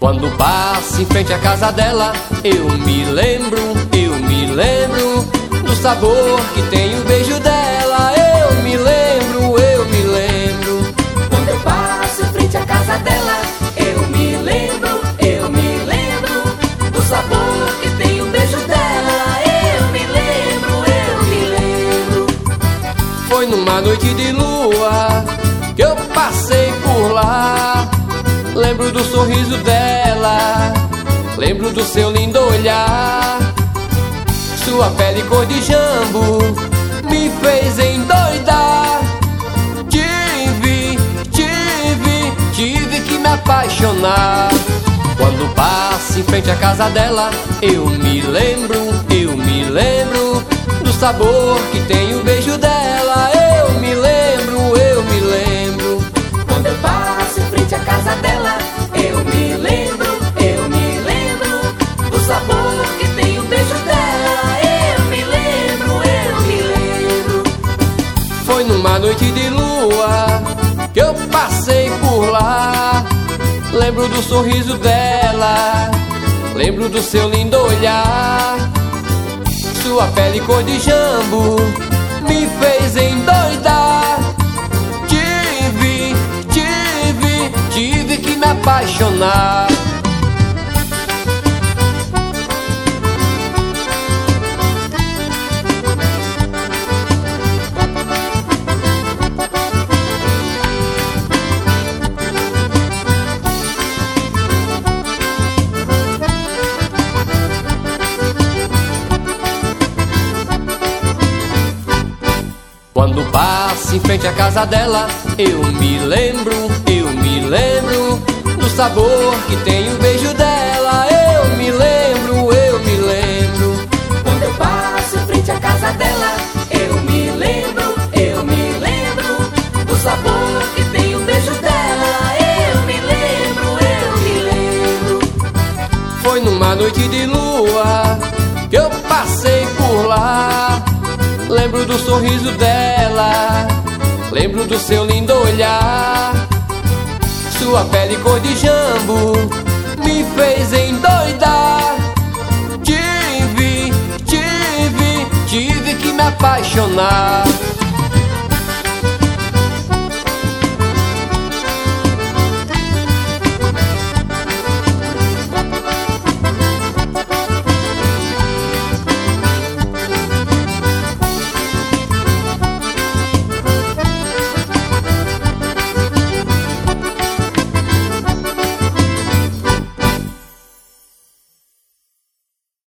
Quando passo em frente à casa dela, eu me lembro do sabor que tem o beijo dela. Eu me lembro. Quando eu passo em frente à casa dela, eu me lembro do sabor que tem o beijo dela. Eu me lembro. Foi numa noite de lua que eu passei por lá. Lembro do sorriso dela, lembro do seu lindo olhar. Sua pele cor de jambo me fez endoidar. Tive que me apaixonar. Quando passo em frente à casa dela, eu me lembro do sabor que tem o beijo dela. Eu me lembro. Quando eu passo em frente à casa dela, eu me lembro do sabor que tem o beijo dela. Eu me lembro. Foi numa noite de lua que eu passei por lá. Lembro do sorriso dela, lembro do seu lindo olhar. Sua pele cor de jambo me fez endoidar. Tive que me apaixonar. Quando passo em frente à casa dela, eu me lembro do sabor que tem o beijo dela. Eu me lembro. Quando eu passo em frente à casa dela, eu me lembro do sabor que tem o beijo dela. Eu me lembro. Foi numa noite de lua que eu passei por lá. Lembro do sorriso dela, lembro do seu lindo olhar. Sua pele cor de jambo me fez endoidar. Tive que me apaixonar.